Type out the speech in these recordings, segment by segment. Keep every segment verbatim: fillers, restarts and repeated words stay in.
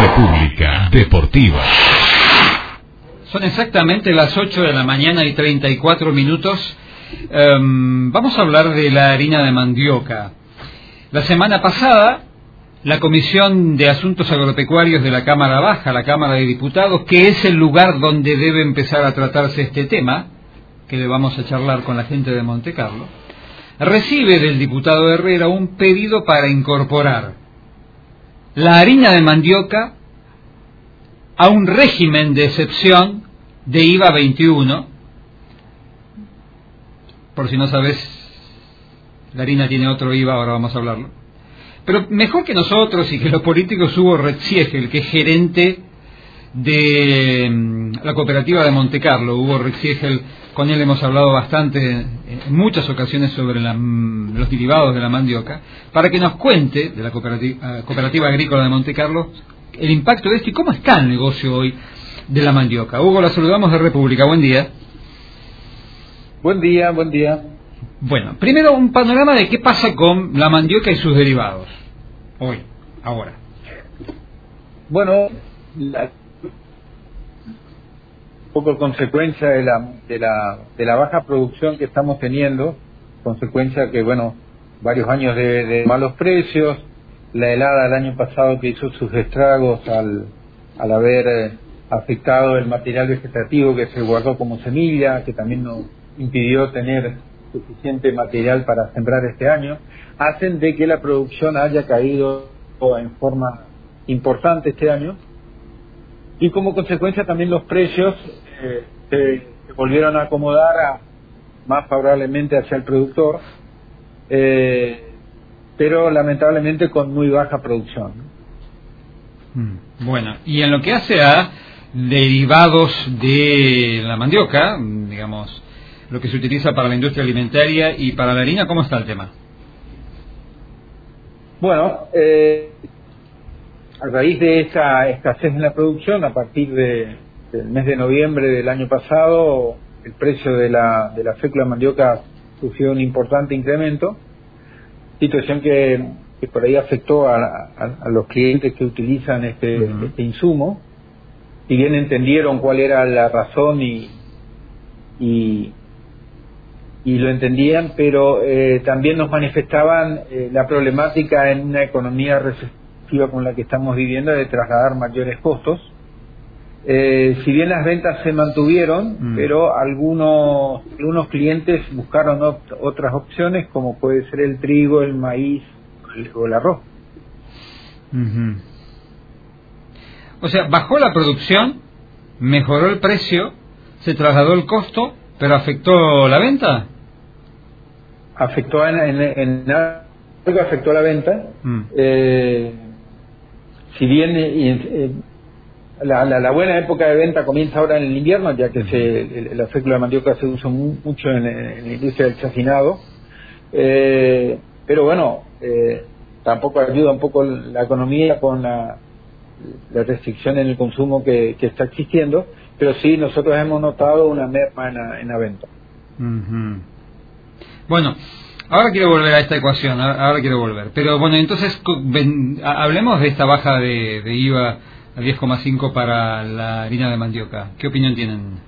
República Deportiva. Son exactamente las ocho de la mañana y treinta y cuatro minutos. Um, vamos a hablar de la harina de mandioca. La semana pasada, la Comisión de Asuntos Agropecuarios de la Cámara Baja, la Cámara de Diputados, que es el lugar donde debe empezar a tratarse este tema, que le vamos a charlar con la gente de Monte Carlo, recibe del diputado Herrera un pedido para incorporar la harina de mandioca a un régimen de excepción de I V A veintiuno. Por si no sabes, la harina tiene otro I V A, ahora vamos a hablarlo. Pero mejor que nosotros y que los políticos, Hugo Rexiegel, que es gerente de la cooperativa de Monte Carlo. Hugo Rexiegel, con él hemos hablado bastante en muchas ocasiones sobre la, los derivados de la mandioca, para que nos cuente, de la cooperativa, cooperativa agrícola de Monte Carlo, el impacto de esto y cómo está el negocio hoy de la mandioca. Hugo, la saludamos de República. Buen día. Buen día, buen día. Bueno, primero un panorama de qué pasa con la mandioca y sus derivados hoy, ahora. Bueno, la, un poco consecuencia de la, de la de la baja producción que estamos teniendo, consecuencia que, bueno, varios años de, de malos precios, la helada del año pasado que hizo sus estragos al, al haber eh, afectado el material vegetativo que se guardó como semilla, que también nos impidió tener suficiente material para sembrar este año, hacen de que la producción haya caído en forma importante este año, y como consecuencia también los precios eh, se, se volvieron a acomodar a, más favorablemente hacia el productor, eh, pero lamentablemente con muy baja producción. Bueno, y en lo que hace a derivados de la mandioca, digamos, lo que se utiliza para la industria alimentaria y para la harina, ¿cómo está el tema? Bueno, eh, a raíz de esa escasez en la producción, a partir de, del mes de noviembre del año pasado, el precio de la, de la fécula de mandioca sufrió un importante incremento, situación que, que por ahí afectó a, a, a los clientes que utilizan este, uh-huh. este insumo. Si bien entendieron cuál era la razón y, y, y lo entendían, pero eh, también nos manifestaban eh, la problemática en una economía recesiva con la que estamos viviendo de trasladar mayores costos. Eh, si bien las ventas se mantuvieron, mm. pero algunos algunos clientes buscaron ot- otras opciones, como puede ser el trigo, el maíz el, o el arroz. Uh-huh. O sea, bajó la producción, mejoró el precio, se trasladó el costo, pero afectó la venta. Afectó en, en, en algo afectó la venta. Mm. Eh, si bien eh, eh, La, la, la buena época de venta comienza ahora en el invierno, ya que se, el, la fécula de mandioca se usa mu, mucho en, en la industria del chacinado, eh, pero bueno, eh, tampoco ayuda un poco la economía con la, la restricción en el consumo que, que está existiendo, pero sí nosotros hemos notado una merma en la, en la venta. Uh-huh. Bueno, ahora quiero volver a esta ecuación, ahora quiero volver, pero bueno, entonces ven, hablemos de esta baja de, de I V A a diez coma cinco para la harina de mandioca. ¿Qué opinión tienen?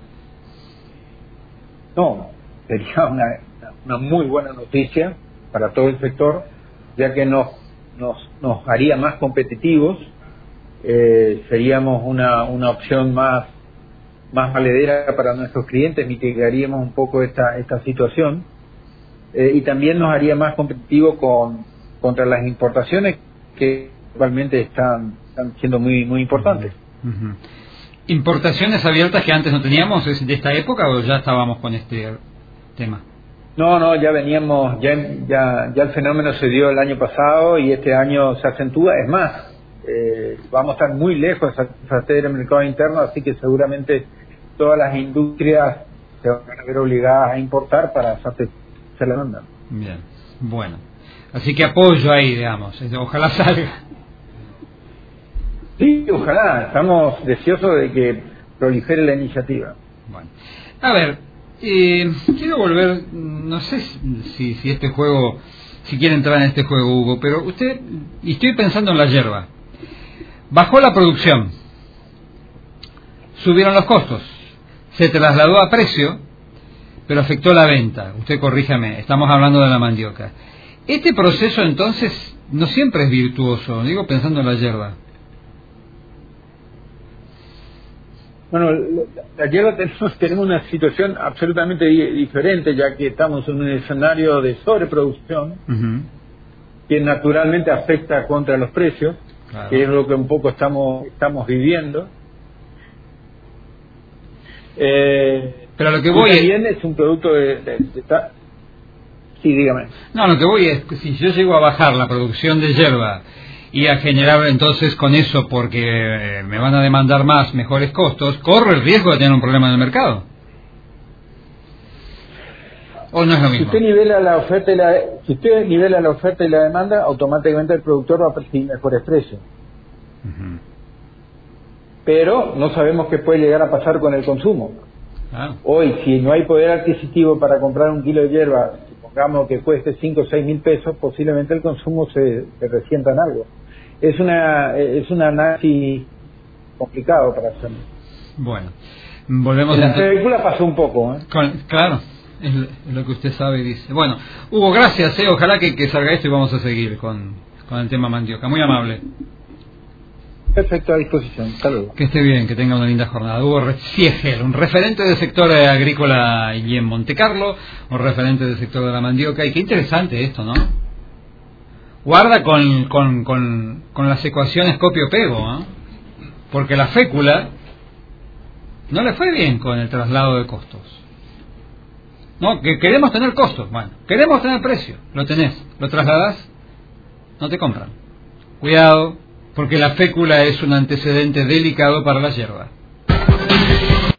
No, sería una, una muy buena noticia para todo el sector, ya que nos nos, nos haría más competitivos, eh, seríamos una, una opción más más valedera para nuestros clientes, mitigaríamos un poco esta esta situación, eh, y también nos haría más competitivos con contra las importaciones que actualmente están están siendo muy muy importantes. Uh-huh. ¿Importaciones abiertas que antes no teníamos es de esta época o ya estábamos con este tema? No, no, ya veníamos, ya ya ya el fenómeno se dio el año pasado y este año se acentúa. Es más, eh, vamos a estar muy lejos de satisfacer el mercado interno, así que seguramente todas las industrias se van a ver obligadas a importar para satisfacer la demanda. Bien, bueno, así que apoyo ahí, digamos, ojalá salga. Sí, ojalá, estamos deseosos de que prolifere la iniciativa. Bueno, a ver, eh, quiero volver, no sé si, si este juego, si quiere entrar en este juego, Hugo, pero usted, y estoy pensando en la yerba. Bajó la producción, subieron los costos, se trasladó a precio, pero afectó la venta. Usted corríjame, estamos hablando de la mandioca. Este proceso entonces no siempre es virtuoso, digo pensando en la yerba. Bueno, la yerba tenemos, tenemos una situación absolutamente di- diferente, ya que estamos en un escenario de sobreproducción, uh-huh. que naturalmente afecta contra los precios, claro. que es lo que un poco estamos estamos viviendo. Eh, Pero lo que voy también es... es un producto de, de, de ta... Sí, dígame. No, lo que voy es que si yo llego a bajar la producción de yerba y a generar entonces con eso, porque eh, me van a demandar más, mejores costos, corro el riesgo de tener un problema en el mercado. ¿O no es lo mismo? Si usted nivela la oferta y la, si usted nivela la oferta y la demanda, automáticamente el productor va a percibir mejores precios. Uh-huh. Pero no sabemos qué puede llegar a pasar con el consumo. Ah. Hoy, si no hay poder adquisitivo para comprar un kilo de hierba, supongamos que cueste cinco o seis mil pesos, posiblemente el consumo se, se resienta en algo. Es una es un análisis complicado para hacer. Bueno, volvemos en a... la película pasó un poco, ¿eh? Con, claro, es lo, es lo que usted sabe y dice. Bueno, Hugo, gracias, ¿eh? Ojalá que, que salga esto y vamos a seguir con, con el tema mandioca. Muy amable. Perfecto, a disposición. Saludos. Que esté bien, que tenga una linda jornada. Hugo Siegel, un referente del sector agrícola y en Montecarlo, un referente del sector de la mandioca. Y qué interesante esto, ¿no? Guarda con, con, con, con las ecuaciones copio-pego, ¿eh? Porque la fécula no le fue bien con el traslado de costos. No, que queremos tener costos. Bueno, queremos tener precio. Lo tenés, lo trasladas, no te compran. Cuidado, porque la fécula es un antecedente delicado para la yerba.